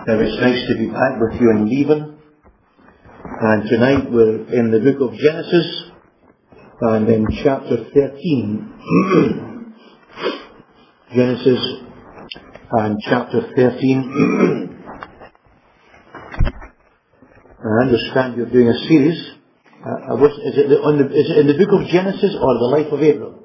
Now it's nice to be back with you in Leven, and tonight we're in the book of Genesis and in chapter 13. Genesis and chapter 13. I understand you're doing a series. Is it in the book of Genesis or the life of Abraham?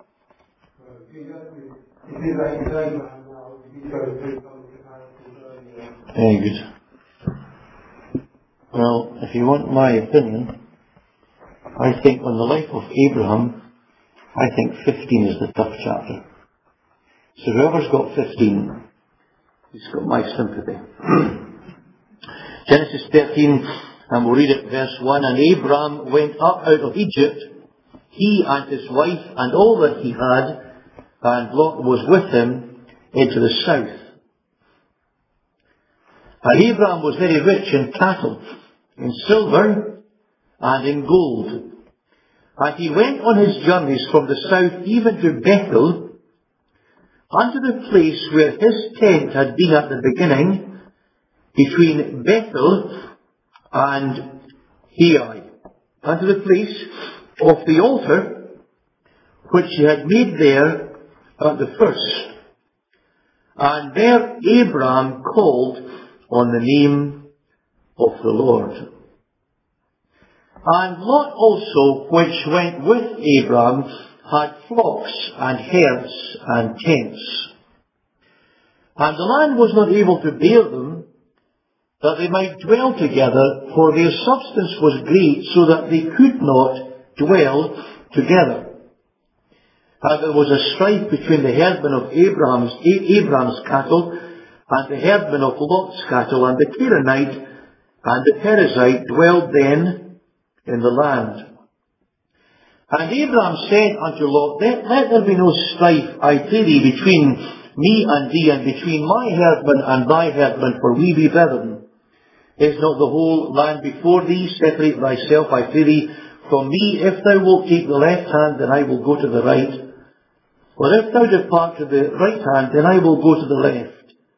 Very good. Well, if you want my opinion, I think on the life of Abraham, I think 15 is the tough chapter. So whoever's got 15, he's got my sympathy. Genesis 13, and we'll read it verse 1. And Abraham went up out of Egypt, he and his wife and all that he had, and Lot was with him into the south. And Abraham was very rich in cattle, in silver, and in gold. And he went on his journeys from the south even to Bethel, unto the place where his tent had been at the beginning, between Bethel and Hai, unto the place of the altar which he had made there at the first. And there Abraham called on the name of the Lord. And Lot also, which went with Abraham, had flocks and herds and tents. And the land was not able to bear them, that they might dwell together, for their substance was great, so that they could not dwell together. And there was a strife between the herdmen of Abraham's cattle and the herdmen of Lot's cattle, and the Canaanite and the Perizzite dwelled then in the land. And Abraham said unto Lot, Let there be no strife, I pray thee, between me and thee, and between my herdmen and thy herdmen, for we be brethren. Is not the whole land before thee? Separate thyself, I pray thee, from me. If thou wilt take the left hand, then I will go to the right. Or if thou depart to the right hand, then I will go to the left.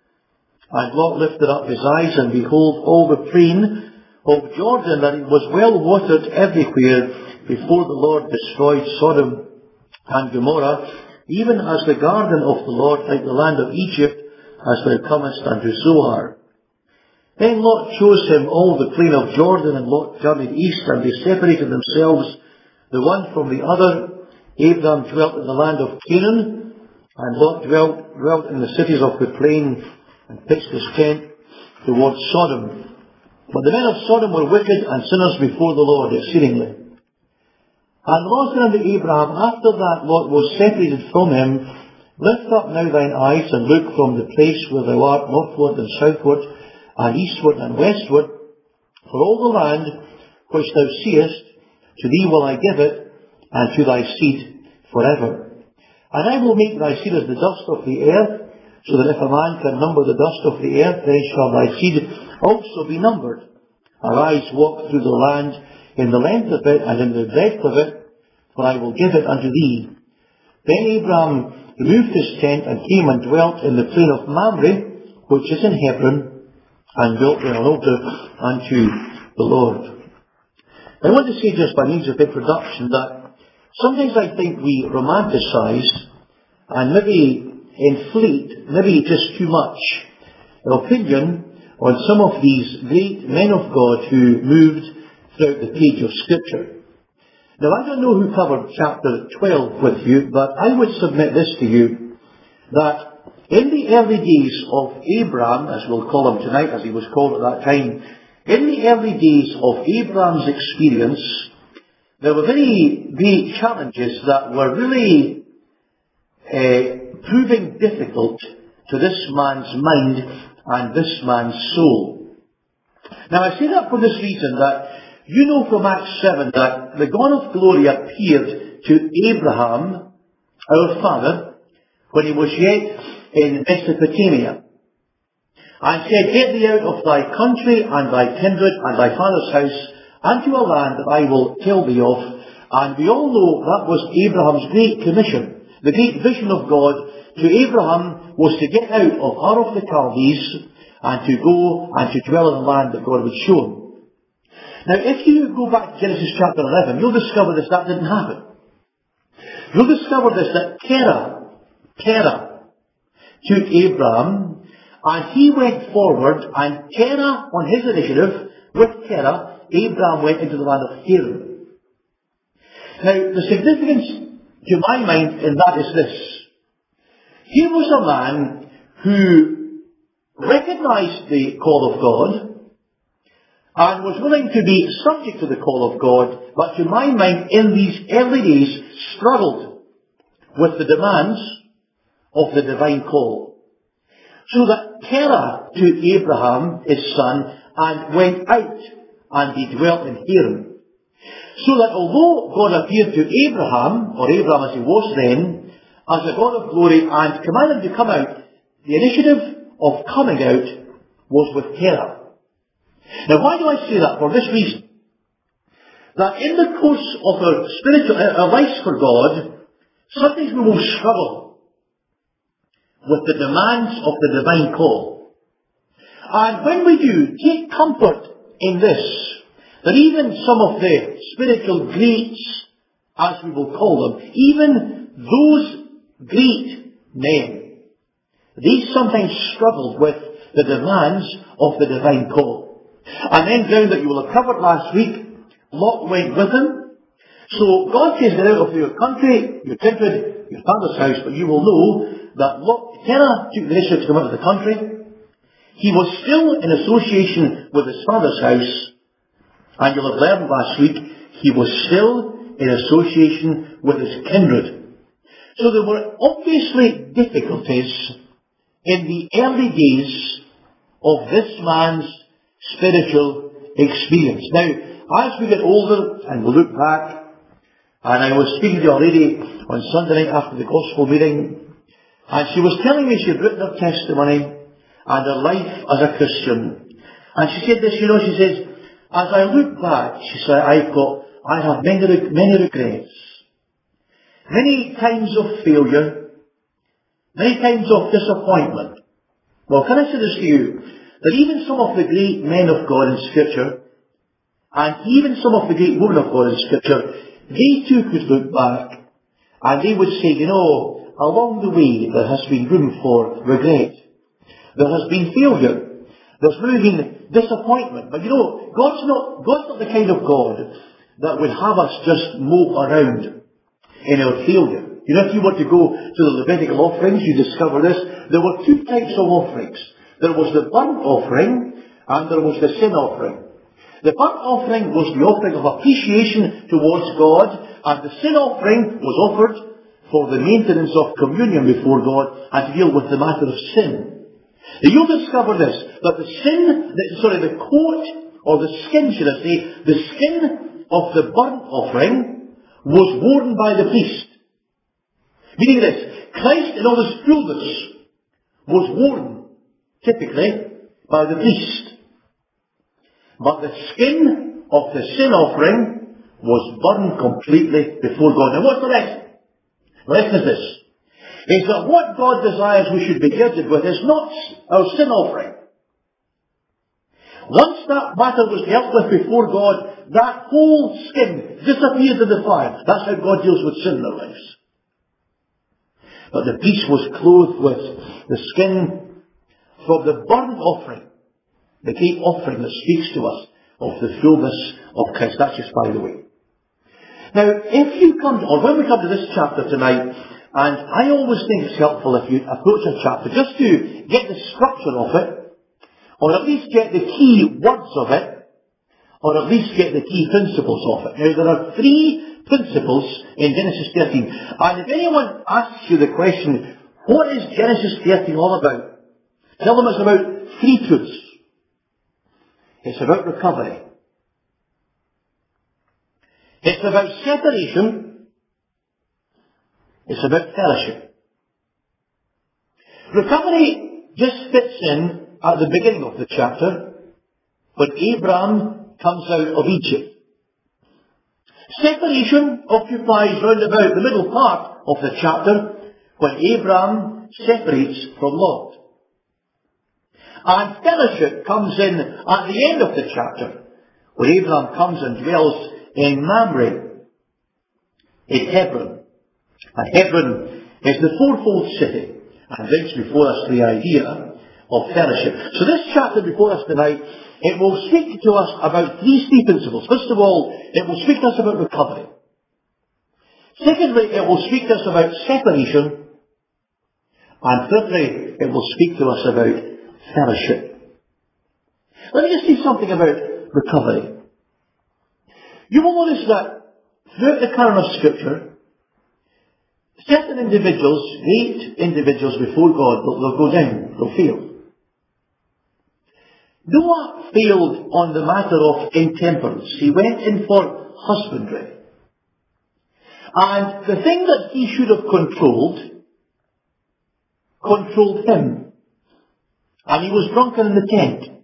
And Lot lifted up his eyes, and behold, all the plain of Jordan, that it was well watered everywhere, before the Lord destroyed Sodom and Gomorrah, even as the garden of the Lord, like the land of Egypt, as thou comest unto Zoar. Then Lot chose him all the plain of Jordan, and Lot journeyed east, and they separated themselves the one from the other. Abraham dwelt in the land of Canaan, and Lot dwelt in the cities of the plain, and pitched his tent towards Sodom. But the men of Sodom were wicked and sinners before the Lord exceedingly. And the Lord said unto Abraham, after that Lot was separated from him, Lift up now thine eyes, and look from the place where thou art, northward and southward, and eastward and westward, for all the land which thou seest, to thee will I give it, and to thy seed forever. And I will make thy seed as the dust of the earth, so that if a man can number the dust of the earth, then shall thy seed also be numbered. Arise, walk through the land in the length of it and in the breadth of it, for I will give it unto thee. Then Abraham removed his tent and came and dwelt in the plain of Mamre, which is in Hebron, and built there an altar unto the Lord. I want to say just by means of introduction that sometimes I think we romanticize and maybe inflate, maybe just too much, opinion on some of these great men of God who moved throughout the page of Scripture. Now, I don't know who covered chapter 12 with you, but I would submit this to you, that in the early days of Abraham, as we'll call him tonight, as he was called at that time, in the early days of Abraham's experience, there were very great challenges that were really proving difficult to this man's mind and this man's soul. Now I say that for this reason, that you know from Acts 7 that the God of glory appeared to Abraham, our father, when he was yet in Mesopotamia, and said, Get thee out of thy country and thy kindred and thy father's house unto a land that I will tell thee of. And we all know that was Abraham's great commission. The great vision of God to Abraham was to get out of Ur of the Chaldees and to go and to dwell in the land that God would show him. Now, if you go back to Genesis chapter 11, you'll discover that didn't happen. You'll discover that Terah took Abraham, and he went forward, and Terah, on his initiative, with Terah, Abraham went into the land of Haran. Now, the significance to my mind in that is this. Here was a man who recognized the call of God, and was willing to be subject to the call of God, but to my mind, in these early days, struggled with the demands of the divine call. So that Terah took Abraham, his son, and went out, and he dwelt in Haran. So that although God appeared to Abraham, or Abraham as he was then, as a God of glory, and commanded him to come out, the initiative of coming out was with Terah. Now, why do I say that? For this reason. That in the course of our spiritual, our lives for God, sometimes we will struggle with the demands of the divine call. And when we do, take comfort in this, that even some of the spiritual greats, as we will call them, even those great men, they sometimes struggled with the demands of the divine call. And then ground that you will have covered last week, Lot went with him. So God says, get out of your country, your kindred, your father's house, but you will know that Terah took the initiative to come out of the country. He was still in association with his father's house, and you'll have learned last week, he was still in association with his kindred. So there were obviously difficulties in the early days of this man's spiritual experience. Now, as we get older and we look back, and I was speaking to a lady on Sunday night after the gospel meeting, and she was telling me she had written her testimony and her life as a Christian. And she said this, she says, as I look back, she said, I have many regrets. Many times of failure, many times of disappointment. Well, can I say this to you? That even some of the great men of God in Scripture, and even some of the great women of God in Scripture, they too could look back, and they would say, along the way there has been room for regret. There has been failure. There's really been disappointment. But God's not the kind of God that would have us just mope around in our failure. If you were to go to the Levitical offerings, you discover this. There were two types of offerings. There was the burnt offering, and there was the sin offering. The burnt offering was the offering of appreciation towards God, and the sin offering was offered for the maintenance of communion before God and to deal with the matter of sin. Now you'll discover this, that the coat, or the skin, should I say, the skin of the burnt offering was worn by the priest. Meaning this, Christ in all his fullness was worn typically by the priest. But the skin of the sin offering was burned completely before God. Now what's the rest? The rest is this. Is that what God desires we should be girded with is not our sin offering. Once that matter was dealt with before God, that whole skin disappeared in the fire. That's how God deals with sin in our lives. But the priest was clothed with the skin from the burnt offering, the great offering that speaks to us of the fullness of Christ. That's just by the way. Now, when we come to this chapter tonight, and I always think it's helpful if you approach a chapter just to get the structure of it, or at least get the key words of it, or at least get the key principles of it. Now, there are three principles in Genesis 13. And if anyone asks you the question, what is Genesis 13 all about? Tell them it's about three truths. It's about recovery. It's about separation. It's about fellowship. Recovery just fits in at the beginning of the chapter when Abraham comes out of Egypt. Separation occupies round about the middle part of the chapter when Abraham separates from Lot. And fellowship comes in at the end of the chapter, where Abraham comes and dwells in Mamre, in Hebron. And Hebron is the fourfold city, and brings before us the idea of fellowship. So this chapter before us tonight, it will speak to us about three principles. First of all, it will speak to us about recovery. Secondly, it will speak to us about separation. And thirdly, it will speak to us about fellowship. Let me just say something about recovery. You will notice that throughout the canon of Scripture, certain individuals, great individuals before God, they'll go down, they'll fail. Noah failed on the matter of intemperance. He went in for husbandry. And the thing that he should have controlled him. And he was drunken in the tent.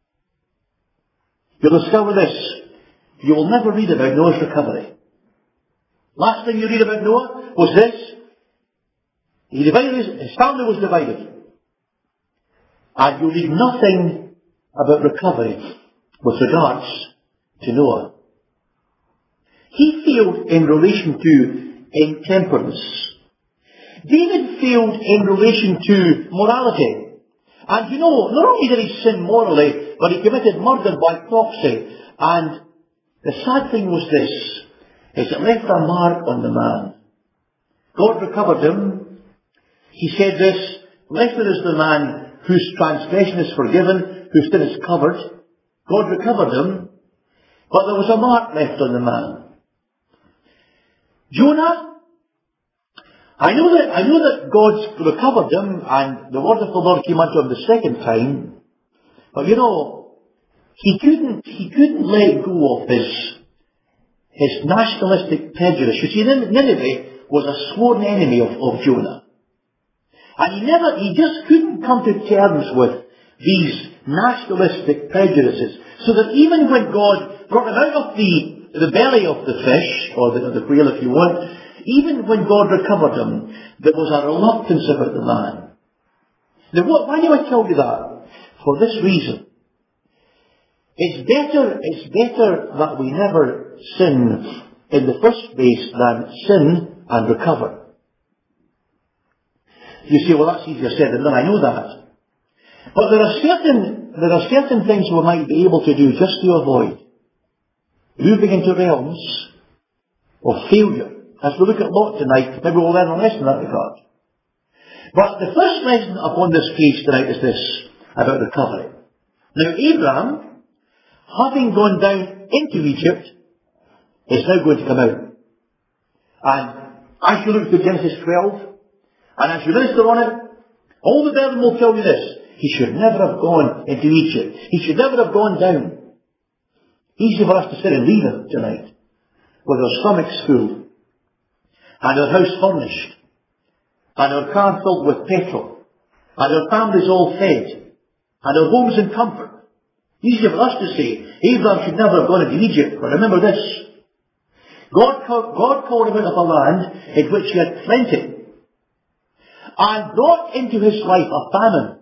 You'll discover this. You will never read about Noah's recovery. Last thing you read about Noah was this. His family was divided. And you read nothing about recovery with regards to Noah. He failed in relation to intemperance. David failed in relation to morality. And you know, not only did he sin morally, but he committed murder by proxy. And the sad thing was this, is it left a mark on the man. God recovered him. He said this, blessed is the man whose transgression is forgiven, whose sin is covered. God recovered him, but there was a mark left on the man. Jonah, I know that God recovered him, and the word of the Lord came unto him the second time, but you know, he couldn't let go of his nationalistic prejudice. You see, Nineveh was a sworn enemy of Jonah. And he just couldn't come to terms with these nationalistic prejudices. So that even when God brought him out of the belly of the fish, or the whale if you want, even when God recovered him, there was a reluctance about the man. Now why do I tell you that? For this reason. It's better that we never sin in the first place than sin and recover. You say, well, that's easier said than done. I know that. But there are certain things we might be able to do just to avoid moving into realms of failure. As we look at Lot tonight, maybe we'll learn a lesson in that regard. But the first lesson upon this page tonight is this, about recovery. Now, Abraham, having gone down into Egypt, is now going to come out. And as you look through Genesis 12, and as you minister on it, all the brethren will tell you this. He should never have gone into Egypt. He should never have gone down. Easy for us to sit and read it tonight, with our stomachs full, and our house furnished, and our car filled with petrol, and our families all fed, and our homes in comfort. Easy for us to say, Abraham should never have gone into Egypt, but remember this. God called him out of a land in which he had plenty, and brought into his life a famine.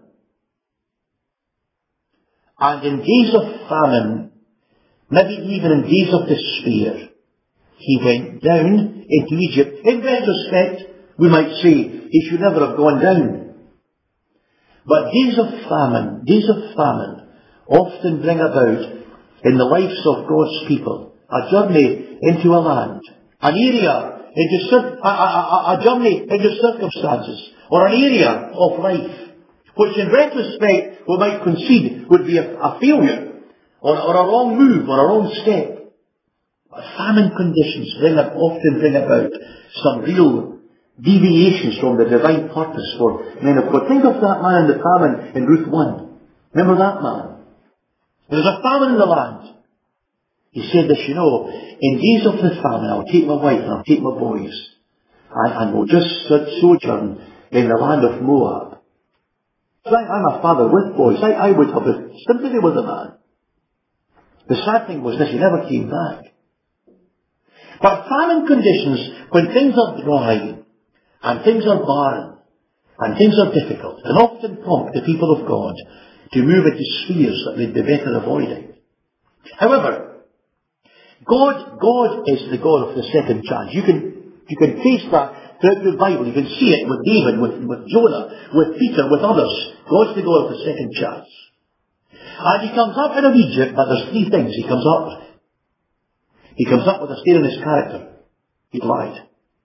And in days of famine, maybe even in days of despair, he went down into Egypt. In retrospect, we might say he should never have gone down. But days of famine often bring about in the lives of God's people a journey into a land, an area, a journey into circumstances, or an area of life, which in retrospect we might concede would be a failure, or a wrong move, or a wrong step. But famine conditions often bring about some real deviations from the divine purpose for men of God. Think of that man in the famine in Ruth 1. Remember that man? There was a famine in the land. He said this, you know, in days of the famine I'll take my wife and I'll take my boys, and we'll just sojourn in the land of Moab. So I'm a father with boys. I would have sympathy with the man. The sad thing was this, he never came back. But famine conditions, when things are dry, and things are barren, and things are difficult, and often prompt the people of God to move into spheres that they'd be better avoiding. However, God is the God of the second chance. You can trace that throughout the Bible. You can see it with David, with Jonah, with Peter, with others. God's the God of the second chance. And he comes up out of Egypt, but there's three things he comes up with. He comes up with a stain in his character. He lied.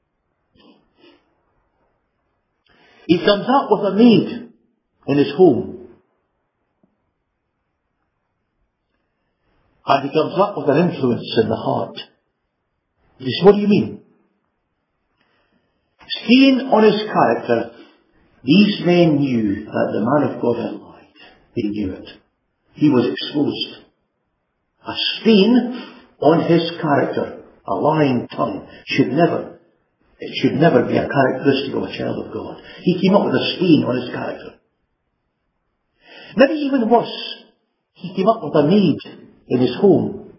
He comes up with a maid in his home. And he comes up with an influence in the heart. He says, what do you mean? Stain on his character, these men knew that the man of God had lied. They knew it. He was exposed. A stain on his character, a lying tongue, should never be a characteristic of a child of God. He came up with a stain on his character. Maybe even worse, he came up with a maid in his home.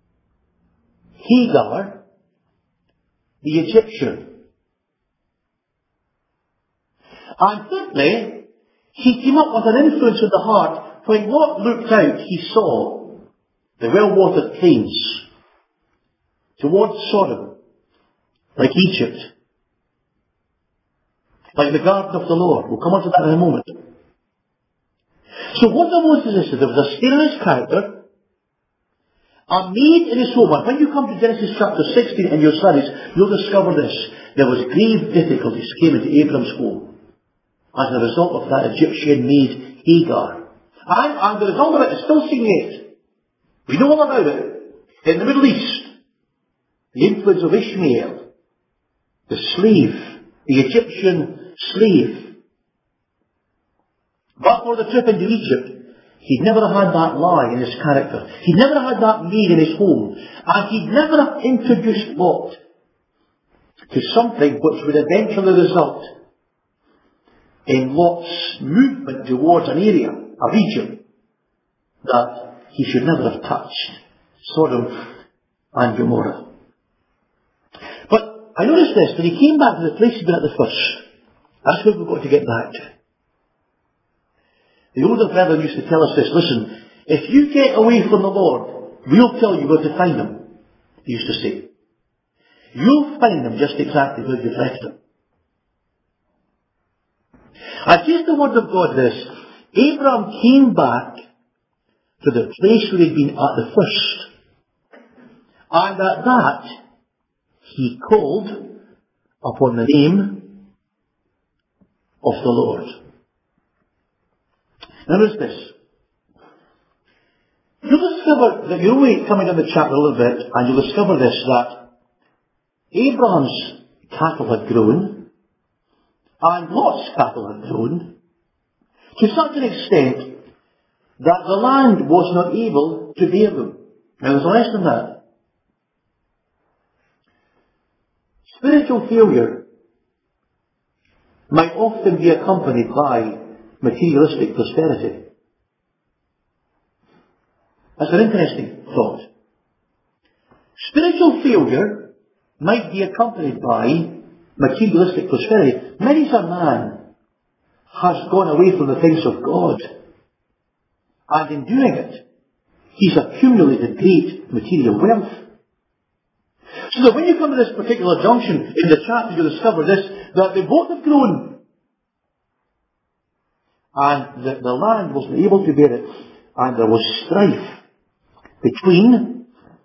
Hagar, the Egyptian. And thirdly, he came up with an influence in the heart. When Lot looked out, he saw the well-watered plains towards Sodom, like Egypt, like the garden of the Lord. We'll come on to that in a moment. So what there was is this: there was a stain in his character, a maid in his home. And when you come to Genesis chapter 16 in your studies, you'll discover this. There was grave difficulties came into Abram's home as a result of that Egyptian maid Hagar. And the result of it is still seen yet. We know all about it. In the Middle East, the influence of Ishmael, the slave, the Egyptian slave. But for the trip into Egypt, he'd never had that lie in his character. He'd never had that maid in his home. And he'd never introduced Lot to something which would eventually result in Lot's movement towards an area of Egypt that he should never have touched. Sodom and Gomorrah. But I noticed this, that he came back to the place he'd been at the first. That's where we've got to get back to. The older brethren used to tell us this: listen, if you get away from the Lord, we'll tell you where to find him. He used to say. You'll find him just exactly where you've left him. And here's the word of God, this: Abraham came back to the place where he'd been at the first. And at that, he called upon the name of the Lord. Notice this. You'll discover that you're only coming in the chapter a little bit, and you'll discover this, that Abraham's cattle had grown, and Lot's cattle had grown, to such an extent that the land was not able to bear them. Now there's less than that. Spiritual failure might often be accompanied by materialistic prosperity. That's an interesting thought. Spiritual failure might be accompanied by materialistic prosperity. Many a man has gone away from the things of God, and in doing it, he's accumulated great material wealth. So that when you come to this particular junction in the chapter, you'll discover this, that they both have grown. And the land wasn't able to bear it. And there was strife between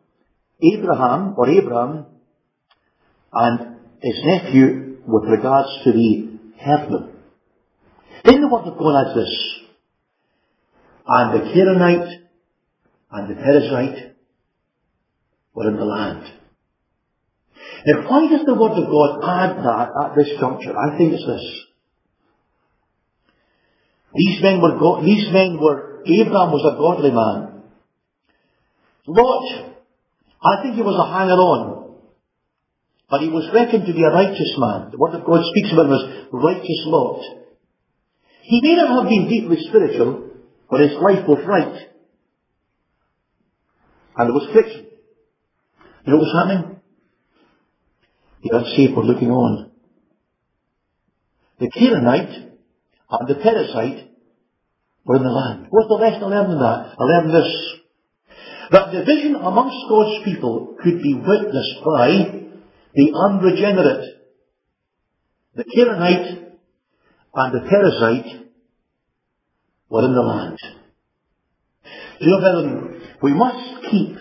Abraham and his nephew with regards to the herdmen. In the word of God as this: and the Canaanite and the Perizzite were in the land. Now, why does the word of God add that at this juncture? I think it's this. These men were, Abraham was a godly man. Lot, I think he was a hanger-on. But he was reckoned to be a righteous man. The word of God speaks about him as righteous Lot. He may not have been deeply spiritual, but his life was right. And there was friction. You know what was happening? The unsaved were looking on. The Canaanite and the Perizzite were in the land. What's the lesson I learned in that? I learned this. That division amongst God's people could be witnessed by the unregenerate, the Canaanite and the Perizzite were in the land. You know, brethren, we must keep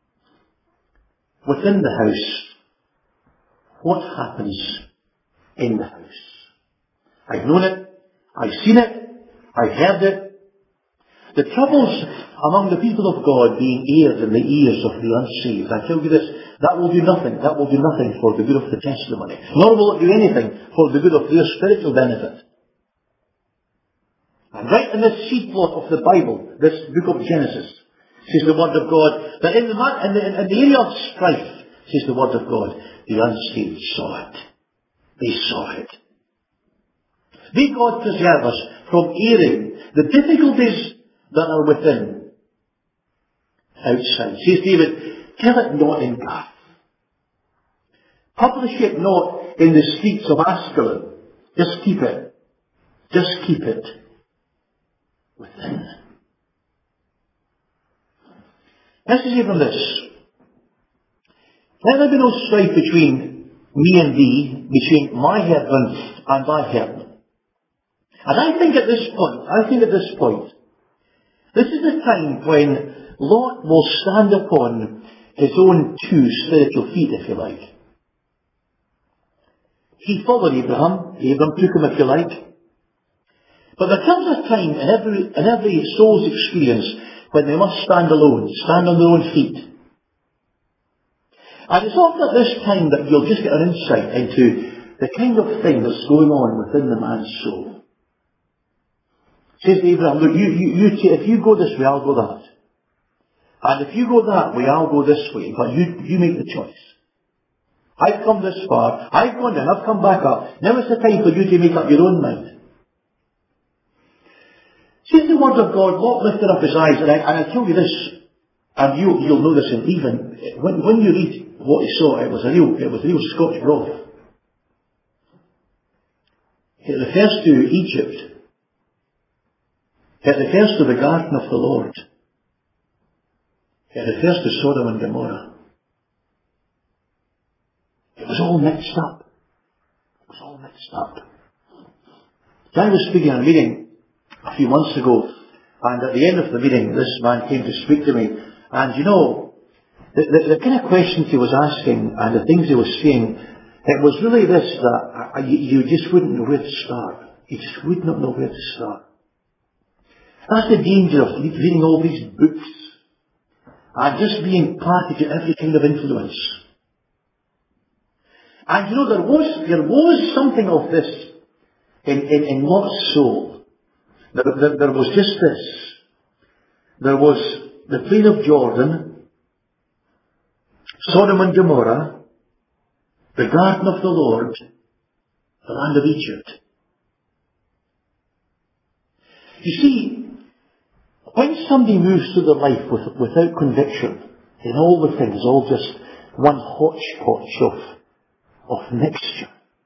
within the house what happens in the house. I've known it, I've seen it, I've heard it. The troubles among the people of God being aired in the ears of the unsaved, I tell you this, that will do nothing for the good of the testimony. Nor will it do anything for the good of their spiritual benefit. And right in this seed plot of the Bible, this book of Genesis, says the Word of God, that in the area of strife, says the Word of God, the unsaved saw it. They saw it. May God preserve us from airing the difficulties that are within, outside. Says David, tell it not in Gath. Publish it not in the streets of Ascalon. Just keep it. Just keep it within. Let's say from this. Let there be no strife between me and thee, between my herdman and thy herdman. And I think at this point, this is the time when Lot will stand upon his own two spiritual feet, if you like. He followed Abraham. Abraham took him, if you like. But there comes a time in every soul's experience when they must stand alone, stand on their own feet. And it's often at this time that you'll just get an insight into the kind of thing that's going on within the man's soul. Says to Abraham, look, if you go this way, I'll go that. And if you go that way, I'll go this way. But you make the choice. I've come this far. I've gone down. I've come back up. Now it's the time for you to make up your own mind. Says the Word of God, Lot lifted up his eyes, and I tell you this, and you'll know this, and even when you read what he saw, it was real Scotch broth. It refers to Egypt. It refers to the garden of the Lord. It refers to Sodom and Gomorrah. It was all mixed up. It was all mixed up. I was speaking at a meeting a few months ago, and at the end of the meeting, this man came to speak to me, and you know, the kind of questions he was asking and the things he was saying, it was really this, that you just wouldn't know where to start. You just would not know where to start. That's the danger of reading all these books and just being party to every kind of influence. And you know, there was something of this in Lot's soul. There was just this. There was the plain of Jordan, Sodom and Gomorrah, the garden of the Lord, the land of Egypt. You see, when somebody moves through their life without conviction, then all the things, all just one hodgepodge of mixture.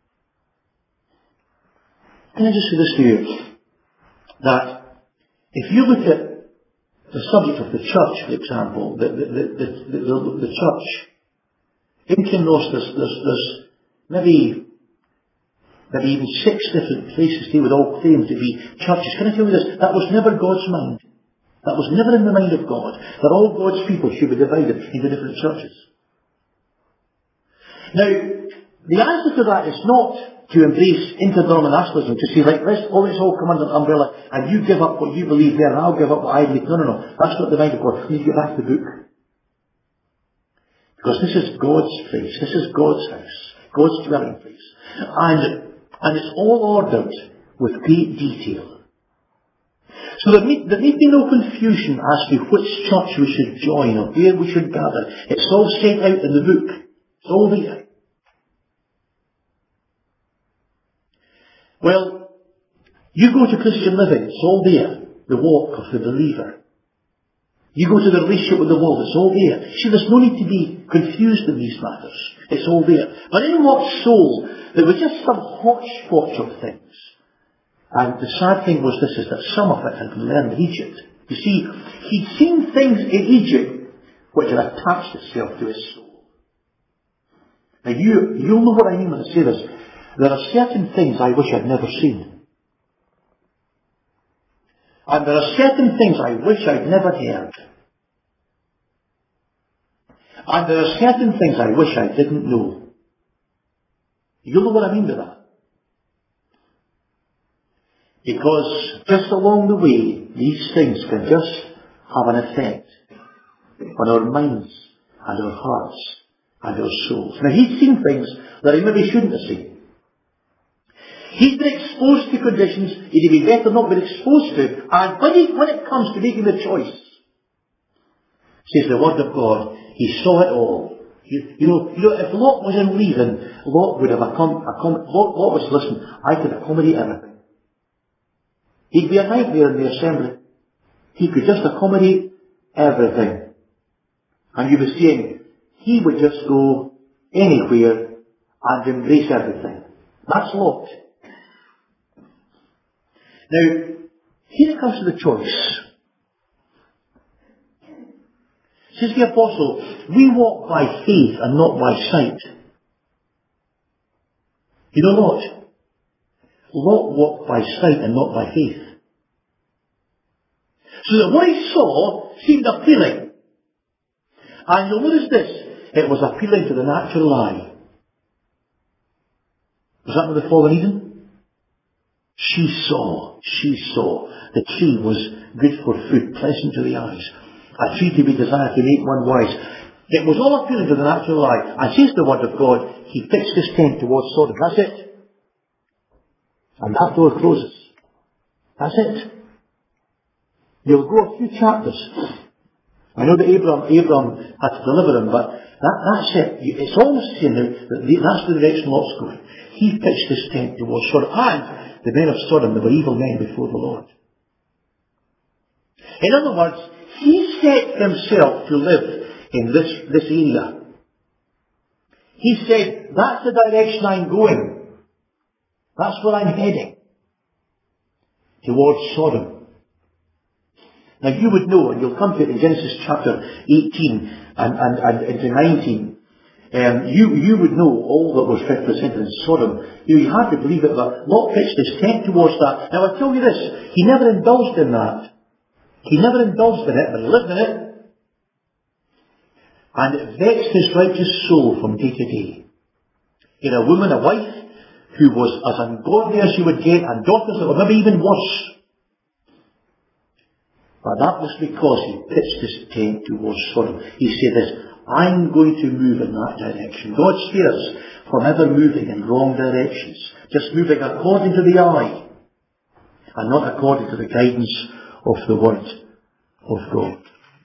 Can I just say this to you? That if you look at the subject of the church, for example, the church, in Kinross there's maybe even 6 different places they would all claim to be churches. Can I tell you this? That was never God's mind. That was never in the mind of God, that all God's people should be divided into different churches. Now, the answer to that is not to embrace interdenominationalism, to say, let's all come under an umbrella, and you give up what you believe there, and I'll give up what I believe. No. That's not the mind of God. You need to get back to the book. Because this is God's place. This is God's house. God's dwelling place. And it's all ordered with great detail. So there need be no confusion as to which church we should join or where we should gather. It's all set out in the book. It's all there. Well, you go to Christian living, it's all there. The walk of the believer. You go to the relationship with the world, it's all there. See, there's no need to be confused in these matters. It's all there. But in Lot's soul, there was just some hodgepodge of things. And the sad thing was this, is that some of it had been learned in Egypt. You see, he'd seen things in Egypt which had attached itself to his soul. Now you'll know what I mean when I say this. There are certain things I wish I'd never seen. And there are certain things I wish I'd never heard. And there are certain things I wish I didn't know. You'll know what I mean by that. Because just along the way, these things can just have an effect on our minds and our hearts and our souls. Now he'd seen things that he maybe shouldn't have seen. He'd been exposed to conditions he'd be better not been exposed to. And when it comes to making the choice, says the Word of God, he saw it all. You know, if Lot was in reason, Lot would have Lot was, listen, I could accommodate everything. He'd be a nightmare in the assembly. He could just accommodate everything. And you were saying, he would just go anywhere and embrace everything. That's Lot. Now, here it comes to the choice. Says the Apostle, we walk by faith and not by sight. You know Lot? Lot walked by sight and not by faith. So that what he saw seemed appealing. And you'll notice this, it was appealing to the natural eye. Was that with the fall in Eden? She saw the tree was good for food, pleasant to the eyes, a tree to be desired to make one wise. It was all appealing to the natural eye. And says the Word of God, he pitched his tent towards Sodom. That's it. And that door closes. That's it. You'll go a few chapters. I know that Abraham had to deliver him, but that's it. It's almost saying that that's the direction Lot's going. He pitched his tent towards Sodom. And the men of Sodom, they were evil men before the Lord. In other words, he set himself to live in this area. He said, that's the direction I'm going. That's where I'm heading. Towards Sodom. Now you would know, and you'll come to it in Genesis chapter 18 and into 19, you would know all that was represented in Sodom. You had to believe it, but Lot pitched his tent towards that. Now I tell you this, he never indulged in that. He never indulged in it, but he lived in it. And it vexed his righteous soul from day to day. He had a woman, a wife, who was as ungodly as you would get, and daughters that were maybe even worse. But that was because he pitched his tent towards Sodom. He said this, I'm going to move in that direction. God spares from ever moving in wrong directions. Just moving according to the eye, and not according to the guidance of the Word of God.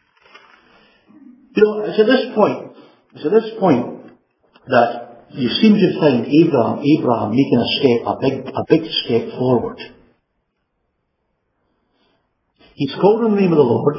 You know, it's at this point that you seem to find Abraham making a big step forward. He's called on the name of the Lord,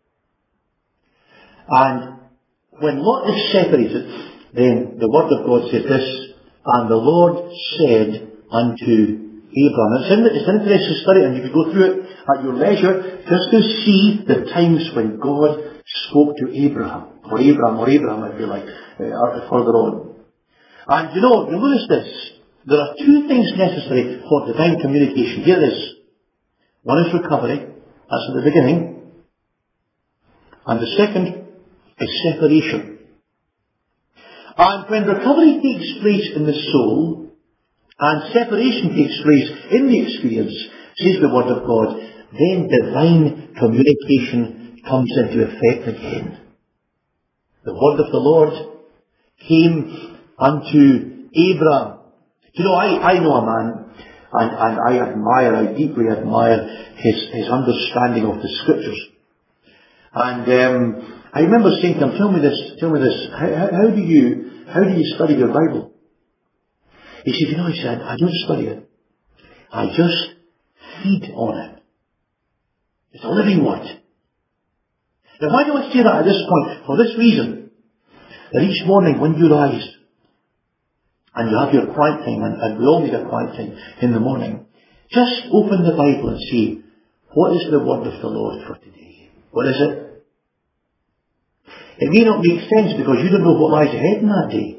and when Lot is separated, then the Word of God says this, and the Lord said unto Abraham. It's an interesting study, and you can go through it at your leisure, just to see the times when God spoke to Abraham, or Abraham if you like, further on. And you'll notice this, there are two things necessary for divine communication. Here it is. One is recovery, that's at the beginning, and the second is separation. And when recovery takes place in the soul, and separation takes place in the experience, says the Word of God, then divine communication comes into effect again. The word of the Lord came unto Abraham. I know a man, and I deeply admire his understanding of the Scriptures. And I remember saying to him, tell me this, how do you study your Bible? He said, I don't study it. I just feed on it. It's a living word. Now why do I say that at this point? For this reason, that each morning when you rise, and you have your quiet time, and we all need a quiet time in the morning, Just open the Bible and see, what is the word of the Lord for today? What is it? It may not make sense because you don't know what lies ahead in that day.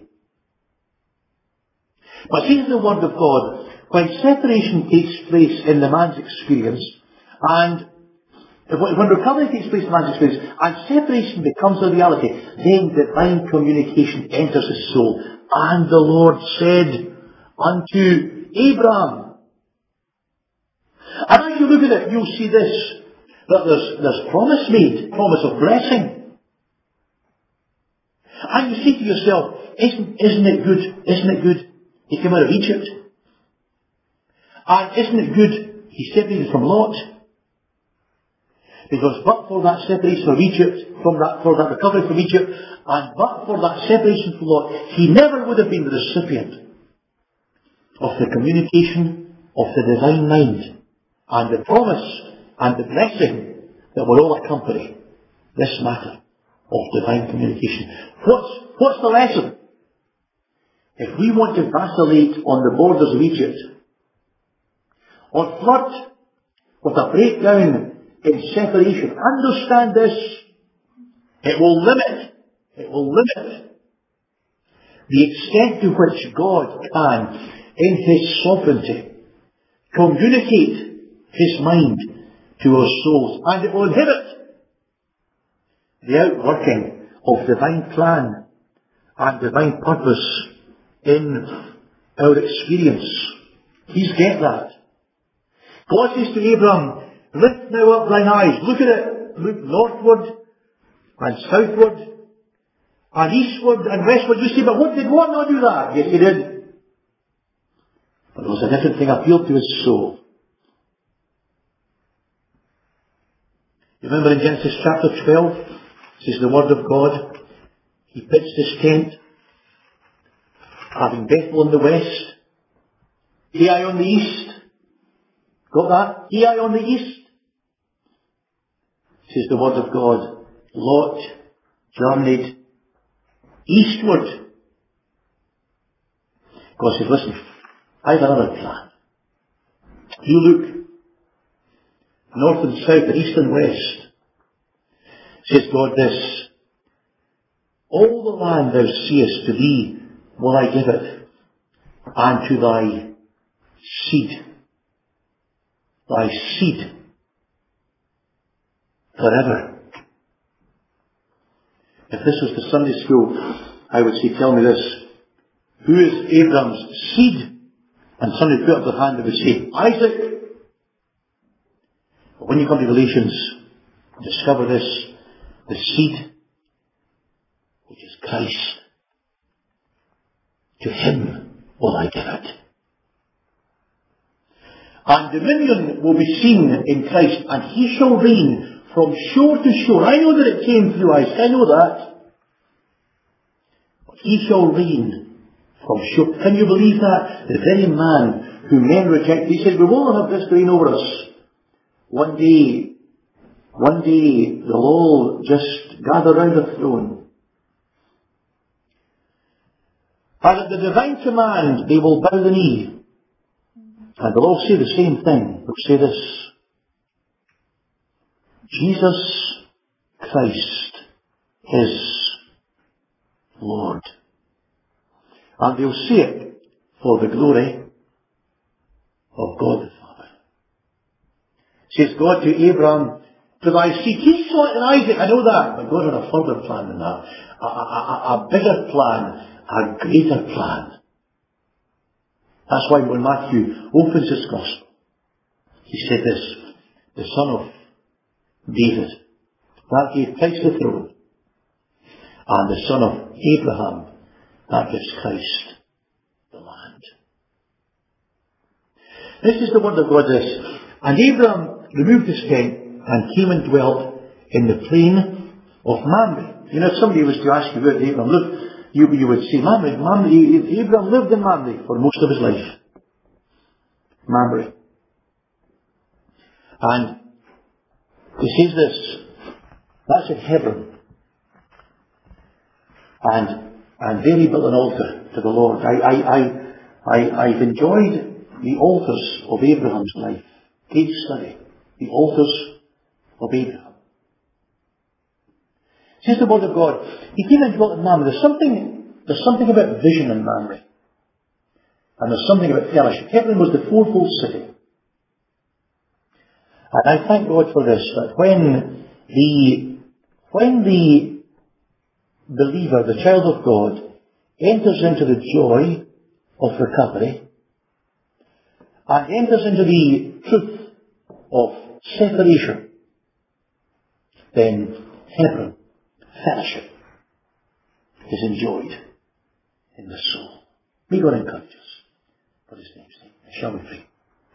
But here's the word of God. When separation takes place in the man's experience, and when recovery takes place in the man's experience, and separation becomes a reality, then divine communication enters his soul. And the Lord said unto Abraham. And as you look at it, you'll see this, that there's promise made, promise of blessing. And you say to yourself, isn't it good? Isn't it good he came out of Egypt? And isn't it good he separated from Lot? Because but for that separation from Egypt, for that recovery from Egypt, and but for that separation from Lot, he never would have been the recipient of the communication of the divine mind, and the promise and the blessing that will all accompany this matter of divine communication. What's the lesson? If we want to vacillate on the borders of Egypt, or flirt with a breakdown in separation, understand this. It will limit the extent to which God can, in His sovereignty, communicate His mind to our souls, and it will inhibit the outworking of divine plan and divine purpose in our experience. Please get that. God says to Abraham, lift now up thine eyes, look at it, look northward and southward and eastward and westward. You say, but did God not do that? Yes, He did. But there was a different thing appealed to his soul. You remember in Genesis chapter 12, it says the word of God, he pitched his tent, having Bethel in the west, Ai on the east. Got that? Ai on the east. Says the word of God, Lot journeyed eastward. God said, listen, I have another plan. You look north and south and east and west. Says God this, all the land thou seest, to thee will I give it, and to thy seed. Thy seed. Forever. If this was the Sunday school, I would say, tell me this. Who is Abraham's seed? And somebody put up their hand and would say, Isaac. But when you come to Galatians, discover this, the seed, which is Christ. To him will I give it. And dominion will be seen in Christ, and he shall reign from shore to shore. I know that it came through Isaac, I know that. But he shall reign from shore. Can you believe that? The very man whom men reject, he said, we will have this reign over us. One day they'll all just gather round the throne. And at the divine command, they will bow the knee. And they'll all say the same thing. They'll say this, Jesus Christ is Lord. And they'll say it for the glory of God the Father. Says God to Abraham, to thy seed. He saw it in Isaac, I know that. But God had a further plan than that. A bigger plan. A greater plan. That's why when Matthew opens his Gospel, he said this, the son of David, that gave Christ the throne, and the son of Abraham, that gives Christ the land. This is the word of God, this. And Abraham removed his tent and came and dwelt in the plain of Mamre. You know, if somebody was to ask you where Abraham lived, you would say Mamre. Abraham lived in Mamre for most of his life. Mamre. And he says this, that's in Hebron. And there he built an altar to the Lord. I've enjoyed the altars of Abraham's life. Great study. The altars of Abraham. Says the Word of God, He came and dwelt in Mamre. There's something about vision in Mamre. And there's something about fellowship. Hebron was the fourfold city. And I thank God for this, that when the believer, the child of God, enters into the joy of recovery, and enters into the truth of separation, then Hebron, fellowship, is enjoyed in the soul. May God encourage us for His name's sake. Shall we pray?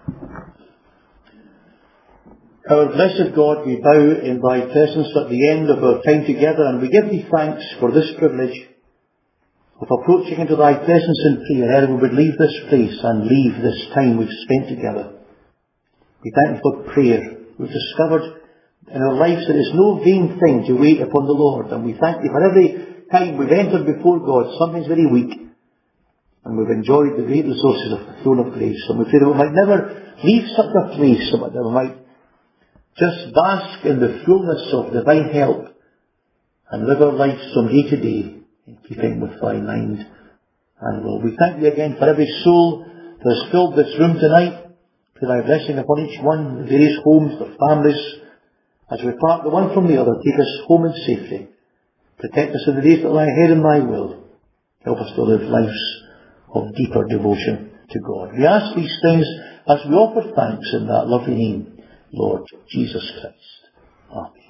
Our blessed God, we bow in Thy presence at the end of our time together, and we give Thee thanks for this privilege of approaching into Thy presence in prayer, ere we would leave this place and leave this time we've spent together. We thank Thee for prayer. We've discovered in our lives that it's no vain thing to wait upon the Lord, and we thank Thee for every time we've entered before God, something's very weak, and we've enjoyed the great resources of the throne of grace. And we pray that we might never leave such a place, but that we might just bask in the fullness of divine help and live our lives from day to day in keeping with Thy mind and will. We thank Thee again for every soul that has filled this room tonight. Pray Thy blessing upon each one, the various homes, their families. As we part the one from the other, take us home in safety. Protect us in the days that lie ahead in Thy will. Help us to live lives of deeper devotion to God. We ask these things as we offer thanks in that lovely name, Lord Jesus Christ. Amen.